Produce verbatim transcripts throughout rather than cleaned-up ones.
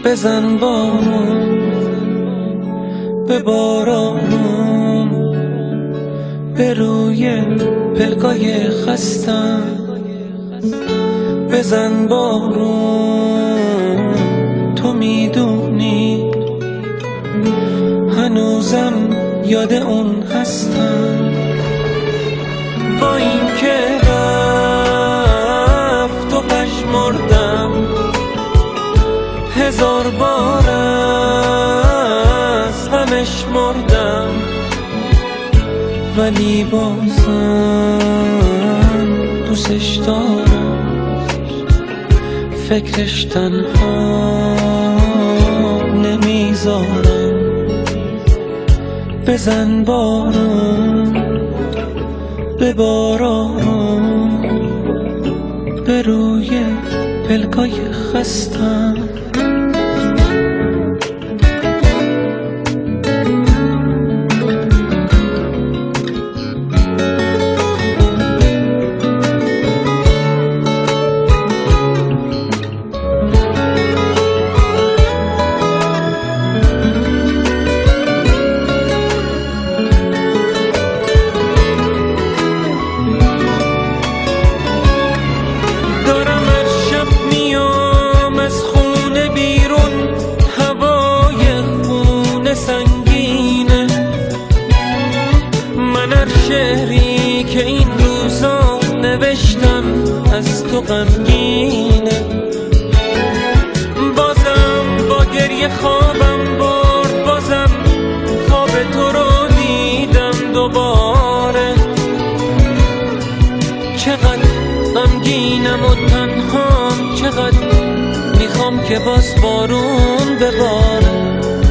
بزن بارون به بارانم، به روی پلکای خستم. بزن بارون تو میدونی هنوزم یاد اون هستم. با این که رفت و پشمردم، هزار بار از همش مردم، ولی بازم دوستش دارم، فکرش تنها نمیذارم. بزن بارون به بارانم، به روی پلکای خستم. سنگینه من هر شعری که این روزا نوشتم از تو غمگینه. بازم با گریه خوابم برد، بازم خواب تو رو دیدم دوباره. چقدر غمگینم و تنهام، چقدر میخوام که باز بارون بباره.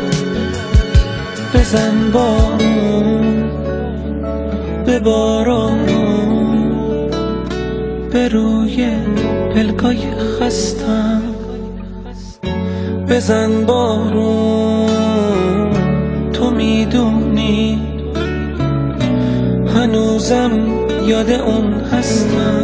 بزن بارون به بارانم، به روی پلکای خستم. بزن بارون تو میدونی هنوزم یاد اون هستم.